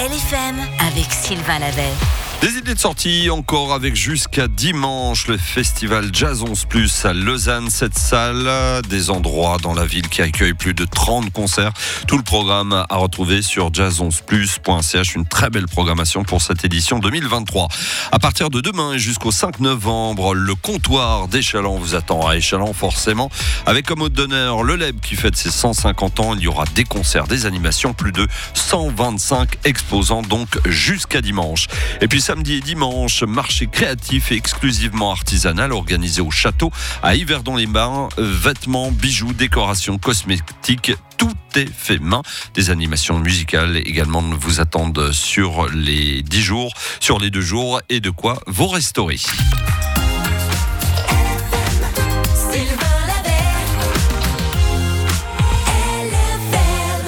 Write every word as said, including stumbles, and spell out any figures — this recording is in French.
Belle F M avec Sylvain Lavey. Des idées de sortie encore avec jusqu'à dimanche le festival Jazz onze plus à Lausanne, cette salle, des endroits dans la ville qui accueillent plus de trente concerts. Tout le programme à retrouver sur jazz onze plus point c h. Une très belle programmation pour cette édition deux mille vingt-trois. À partir de demain et jusqu'au cinq novembre, le comptoir d'Échallens vous attend à Échallens forcément. Avec comme hôte d'honneur le Leb qui fête ses cent cinquante ans. Il y aura des concerts, des animations, plus de cent vingt-cinq exposants donc jusqu'à dimanche. Et puis samedi et dimanche, marché créatif et exclusivement artisanal organisé au château à Yverdon-les-Bains. Vêtements, bijoux, décorations, cosmétiques, tout est fait main. Des animations musicales également vous attendent sur les dix jours, sur les deux jours et de quoi vous restaurer.